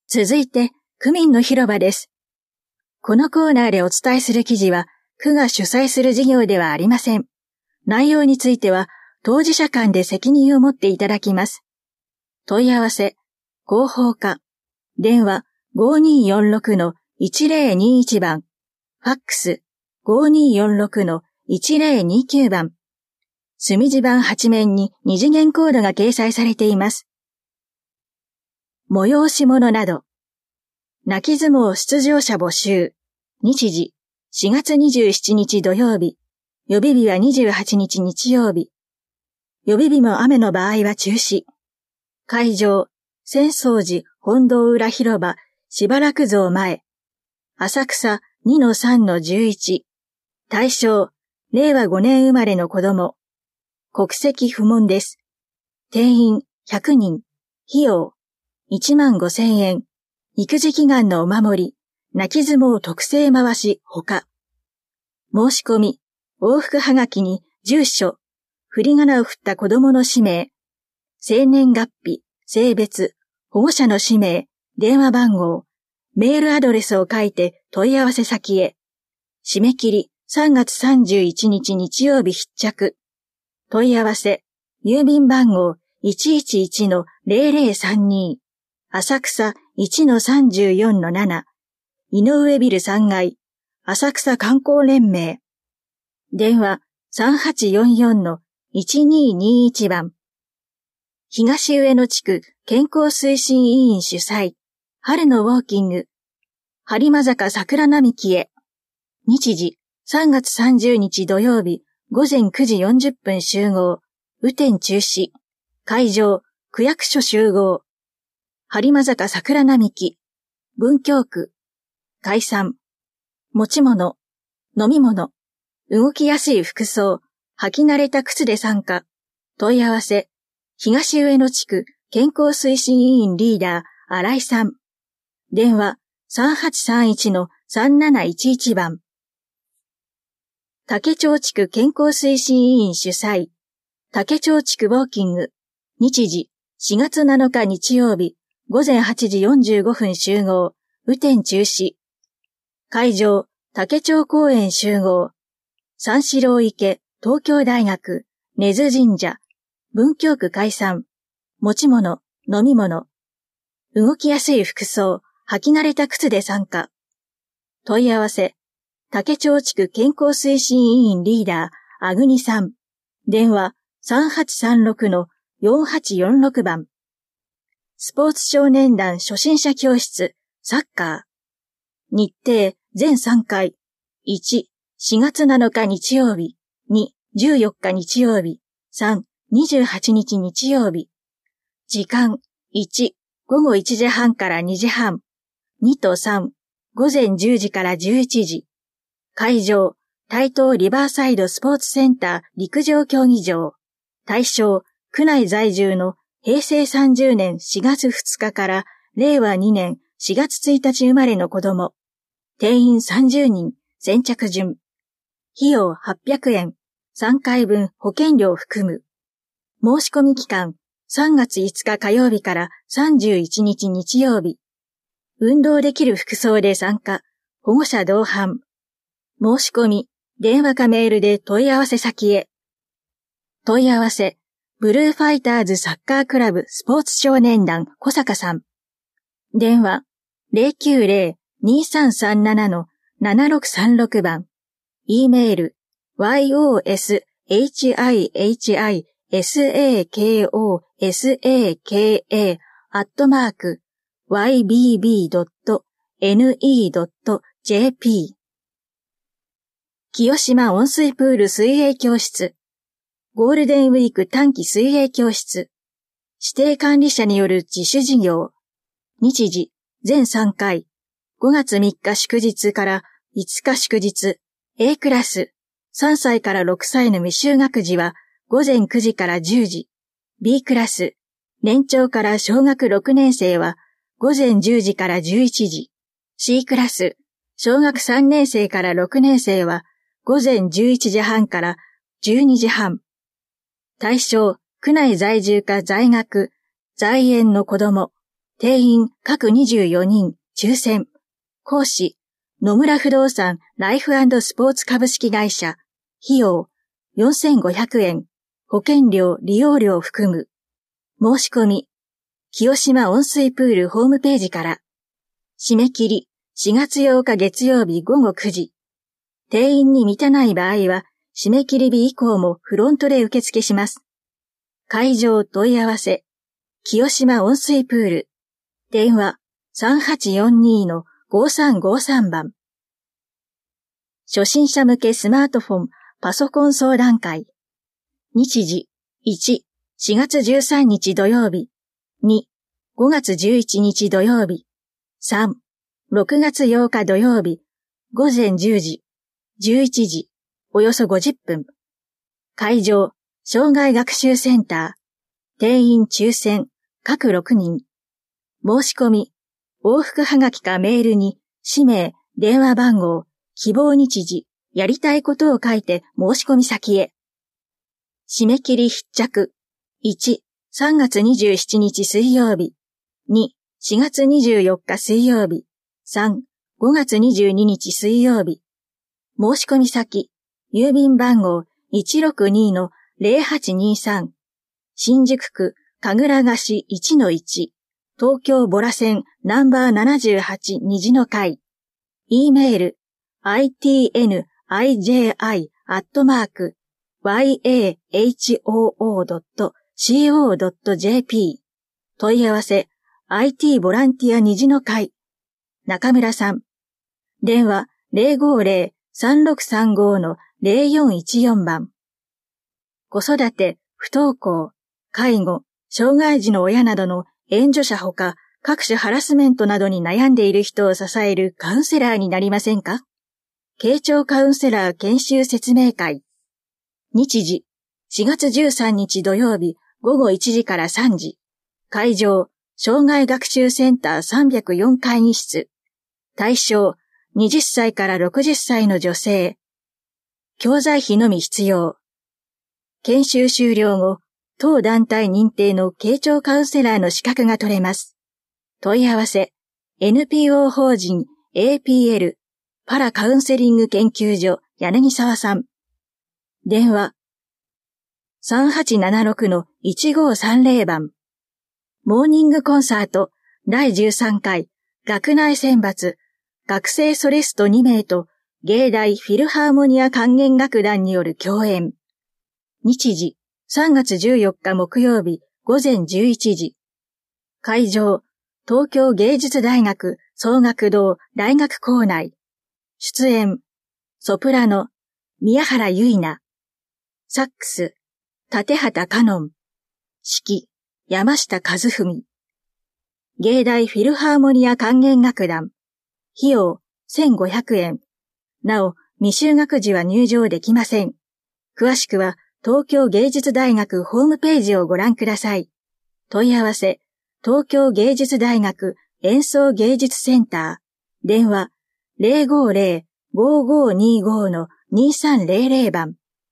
続いて、区民の広場です。このコーナーでお伝えする記事は、区が主催する事業ではありません。内容については、当事者間で責任を持っていただきます。問い合わせ、広報課、電話 5246-1021 番、ファックス 5246-1029 番、墨字盤8面に二次元コードが掲載されています。催し物など、泣き相撲出場者募集、日時、4月27日土曜日、予備日は28日日曜日、予備日も雨の場合は中止。会場、浅草寺本堂裏広場、しばらく像前、浅草 2-3-11、対象、令和5年生まれの子供、国籍不問です。定員100人、費用15,000円、育児祈願のお守り、泣き相撲特製回しほか。申し込み、往復はがきに住所、振り仮名を振った子供の氏名、生年月日、性別、保護者の氏名、電話番号、メールアドレスを書いて問い合わせ先へ。締め切り3月31日日曜日必着。問い合わせ、郵便番号 111-0032、浅草 1-34-7、井上ビル3階、浅草観光連盟。電話 3844-1221 番。東上野地区健康推進委員主催、春のウォーキング、播磨坂桜並木へ。日時、3月30日土曜日、午前9時40分集合、雨天中止。会場、区役所集合。播磨坂桜並木、文京区、解散。持ち物、飲み物、動きやすい服装、履き慣れた靴で参加。問い合わせ、東上野地区健康推進委員リーダー、新井さん。電話、3831-3711 番。竹町地区健康推進委員主催、竹町地区ウォーキング。日時、4月7日日曜日、午前8時45分集合、雨天中止。会場、竹町公園集合。三四郎池、東京大学、根津神社、文京区解散。持ち物、飲み物。動きやすい服装、履き慣れた靴で参加。問い合わせ、竹町地区健康推進委員リーダー、あぐにさん。電話、3836-4846 番。スポーツ少年団初心者教室、サッカー。日程、全3回。1、4月7日日曜日。2、14日日曜日。3、28日日曜日。時間、1、午後1時半から2時半。2と3、午前10時から11時。会場、台東リバーサイドスポーツセンター陸上競技場。対象、区内在住の平成30年4月2日から令和2年4月1日生まれの子供。定員30人、先着順。費用800円、3回分保険料含む。申し込み期間、3月5日火曜日から31日日曜日。運動できる服装で参加、保護者同伴。申し込み、電話かメールで問い合わせ先へ。問い合わせ、ブルーファイターズサッカークラブスポーツ少年団小坂さん。電話、090-2337-7636 番。E メール、yoshihasaka-ybb.ne.jp。清島温水プール水泳教室。ゴールデンウィーク短期水泳教室。指定管理者による自主事業。日時、全3回。5月3日祝日から5日祝日。A クラス。3歳から6歳の未就学児は午前9時から10時。B クラス。年長から小学6年生は午前10時から11時。C クラス。小学3年生から6年生は午前11時半から12時半。対象、区内在住か在学、在園の子供。 定員各24人、抽選。講師、野村不動産ライフ&スポーツ株式会社。費用、4500円。保険料、利用料含む。申し込み、清島温水プールホームページから。締め切り、4月8日月曜日午後9時。定員に満たない場合は、締め切り日以降もフロントで受付します。会場問い合わせ、清島温水プール。電話、3842-5353番。初心者向けスマートフォン、パソコン相談会。日時、1、4月13日土曜日。2、5月11日土曜日。3、6月8日土曜日。午前10時、11時、およそ50分。会場、障害学習センター。定員抽選、各6人。申し込み、往復はがきかメールに、氏名、電話番号、希望日時、やりたいことを書いて申し込み先へ。締め切り必着。1、3月27日水曜日。2、4月24日水曜日。3、5月22日水曜日。申し込み先、郵便番号 162-0823。新宿区神楽菓子 1-1。東京ボラ線ナンバー78虹の会。E メール、itniji@yahoo.co.jp 問い合わせ IT ボランティア虹の会中村さん電話 050-3635-0414 番子育て、不登校、介護、障害児の親などの援助者ほか各種ハラスメントなどに悩んでいる人を支えるカウンセラーになりませんか？傾聴カウンセラー研修説明会。日時、4月13日土曜日午後1時から3時。会場、障害学習センター304会議室。対象、20歳から60歳の女性。教材費のみ必要。研修終了後、当団体認定の傾聴カウンセラーの資格が取れます。問い合わせ、NPO 法人 APL パラカウンセリング研究所柳沢さん。電話、3876-1530 番。モーニングコンサート第13回学内選抜学生ソリスト2名と芸大フィルハーモニア管弦楽団による共演。日時、3月14日木曜日午前11時。会場、東京芸術大学総楽堂大学構内。出演、ソプラノ、宮原結菜。サックス、立畑香音。指揮、山下和文。芸大フィルハーモニア管弦楽団。費用、1500円。なお、未就学児は入場できません。詳しくは、東京芸術大学ホームページをご覧ください。問い合わせ、東京芸術大学演奏芸術センター。電話、050-5525-2300 番。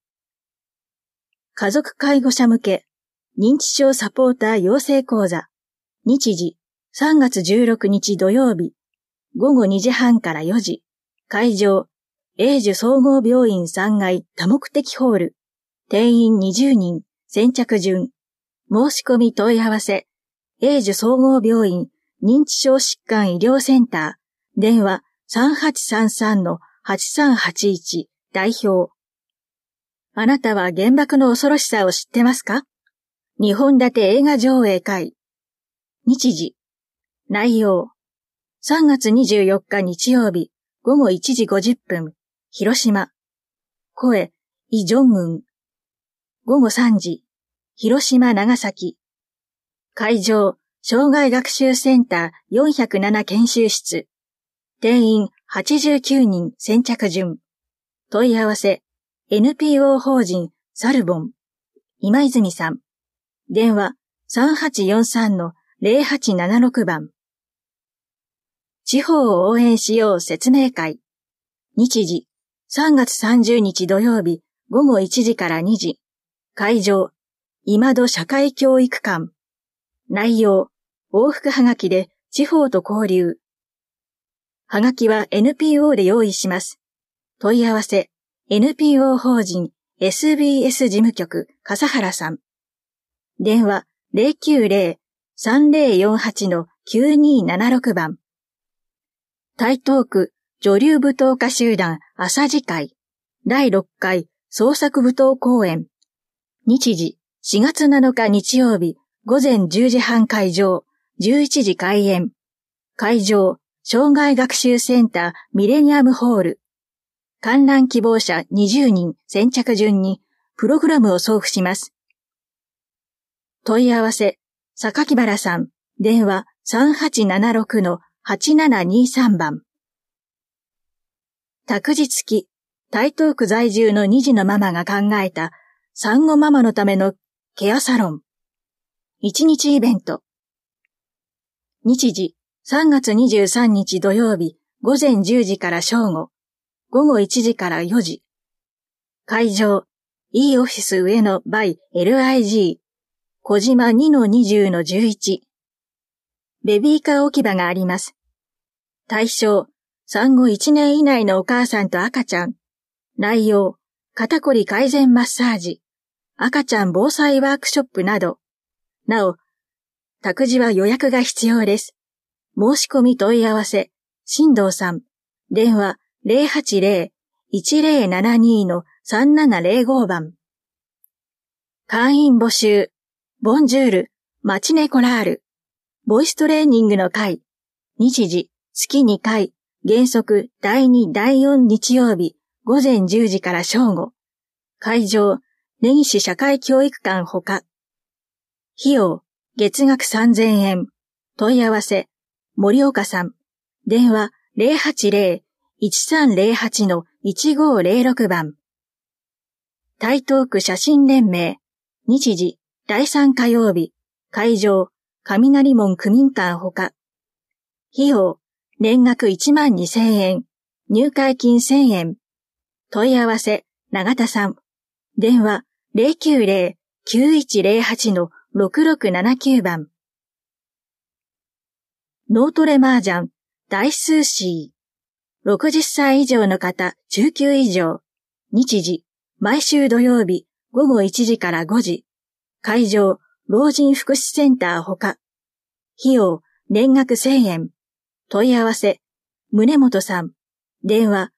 家族介護者向け、認知症サポーター養成講座。日時、3月16日土曜日。午後2時半から4時。会場、永寿総合病院3階多目的ホール。定員20人、先着順。申し込み問い合わせ、永寿総合病院認知症疾患医療センター。電話、3833-8381代表。あなたは原爆の恐ろしさを知ってますか？2本立て映画上映会。日時。内容。3月24日日曜日午後1時50分。広島。声、イ・ジョンウン。午後3時。広島長崎。会場、障害学習センター407研修室。定員89人先着順。問い合わせ、NPO 法人サルボン。今泉さん。電話3843-0876 番。地方を応援しよう説明会。日時、3月30日土曜日午後1時から2時。会場、今戸社会教育館。内容、 往復はがきで地方と交流。はがきは NPO で用意します。問い合わせ、NPO 法人 SBS 事務局笠原さん。電話090-3048-9276番。台東区女流舞踏家集団朝次会第6回創作舞踏公演。日時4月7日日曜日午前10時半会場、11時開演。会場、障害学習センターミレニアムホール。観覧希望者20人先着順にプログラムを送付します。問い合わせ、榊原さん、電話 3876-8723 番。託児付き、台東区在住の2児のママが考えた産後ママのためのケアサロン。1日イベント。日時、3月23日土曜日、午前10時から正午、午後1時から4時。会場、E オフィス上野 by LIG、小島 2-20-11。ベビーカー置き場があります。対象、産後1年以内のお母さんと赤ちゃん。内容、肩こり改善マッサージ、赤ちゃん防災ワークショップなど。なお、託児は予約が必要です。申し込み問い合わせ、新藤さん。電話080-1072-3705番。会員募集。ボンジュール、マチネコラール。ボイストレーニングの会。日時、月2回。原則第2、第4日曜日。午前10時から正午。会場、根岸社会教育館ほか。費用、月額3000円。問い合わせ、森岡さん。電話080-1308-1506番。台東区写真連盟。日時、第3火曜日。会場、雷門区民館ほか。費用、年額12000円。入会金1000円。問い合わせ、永田さん。電話090-9108-6679番。脳トレ麻雀、大数シー。60歳以上の方、19以上。日時、毎週土曜日、午後1時から5時。会場、老人福祉センターほか。費用、年額1000円。問い合わせ、宗本さん。電話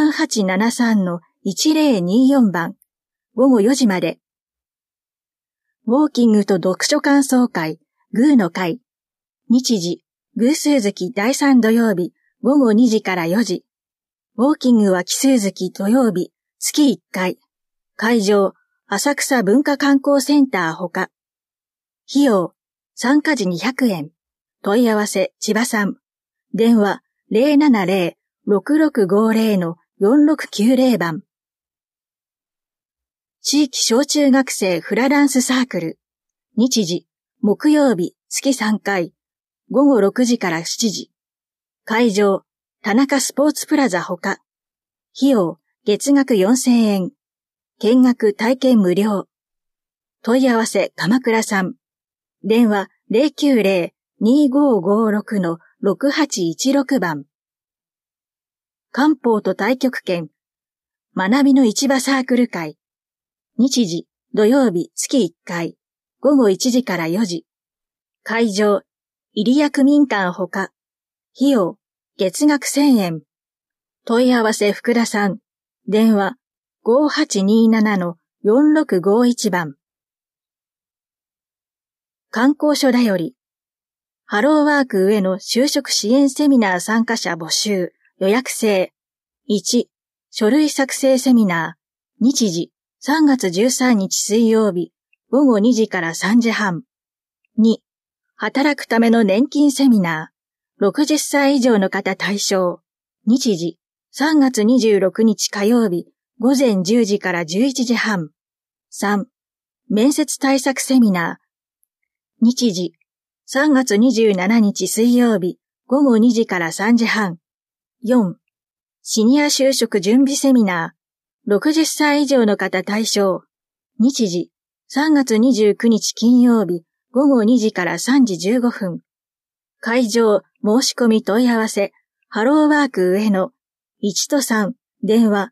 3873-1024番。午後4時まで。ウォーキングと読書感想会、グーの会。日時、偶数月第3土曜日、午後2時から4時。ウォーキングは奇数月土曜日、月1回。会場、浅草文化観光センターほか。費用、参加時200円。問い合わせ、千葉さん。電話070-6650-4690番。地域小中学生フラダンスサークル。日時、木曜日、月3回。午後6時から7時。会場、田中スポーツプラザほか。費用、月額4000円。見学体験無料。問い合わせ、鎌倉さん。電話090-2556-6816番。漢方と太極拳。学びの市場サークル会。日時、土曜日、月1回。午後1時から4時。会場、入谷区民館ほか。費用、月額1000円。問い合わせ福田さん。電話5827-4651番。観光所だより。ハローワーク上の就職支援セミナー参加者募集。予約制。1、書類作成セミナー。日時、3月13日水曜日。午後2時から3時半。2、働くための年金セミナー。60歳以上の方対象。日時、3月26日火曜日。午前10時から11時半。3、面接対策セミナー。日時、3月27日水曜日。午後2時から3時半。4、シニア就職準備セミナー。60歳以上の方対象。日時、3月29日金曜日。午後2時から3時15分。 会場申し込み問い合わせ、ハローワーク上野、1と3、電話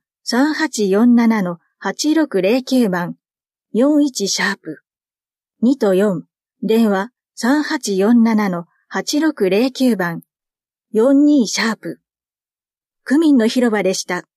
3847-8609番、41シャープ。2と4、電話3847-8609番、42シャープ。区民の広場でした。